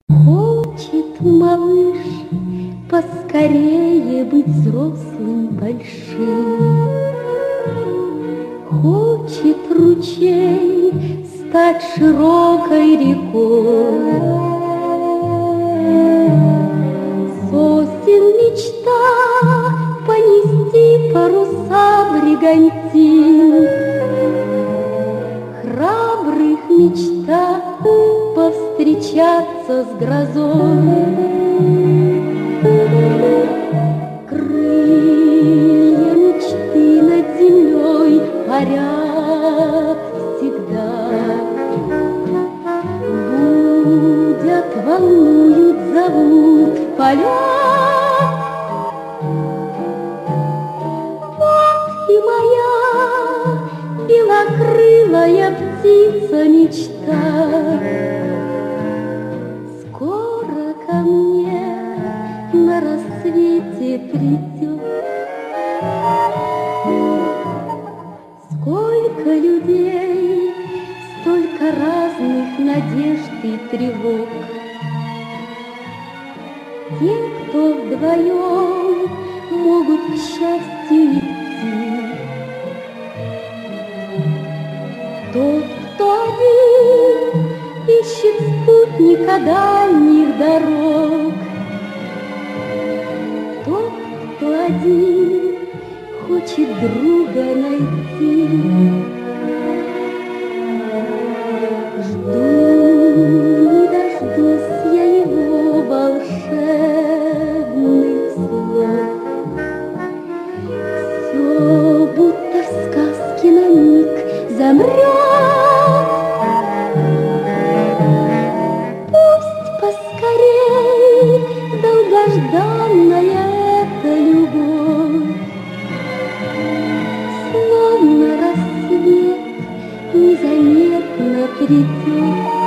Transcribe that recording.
Хочет малыш поскорее быть взрослым большим. Хочет ручей стать широкой рекой. Сосен мечта понести паруса бригантин. Храбрых мечта повстречаться с грозой. Крылья мечты над землей парят всегда. Будят, волнуют, зовут в полет. Вот и моя белокрылая птица мечта. Скоро ко мне на рассвете придет. Сколько людей, столько разных надежд и тревог. Те, кто вдвоем могут к счастью идти. Тот, кто один, ищет спутника дальних дорог. Тот, кто один, хочет друга найти. Жду, не дождусь я его волшебных слов. Все будто в сказке на миг замрет. Пусть поскорей долгожданная эта любовь, словно рассвет, незаметно придет.